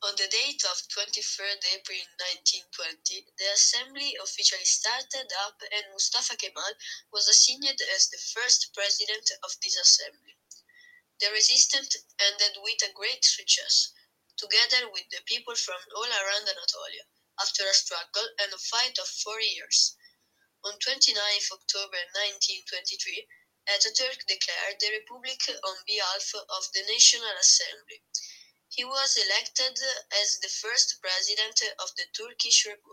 On the date of 23rd April 1920, the assembly officially started up and Mustafa Kemal was assigned as the first president of this assembly. The resistance ended with a great success, together with the people from all around Anatolia, after a struggle and a fight of 4 years. On 29 October 1923, Ataturk declared the Republic on behalf of the National Assembly. He was elected as the first president of the Turkish Republic.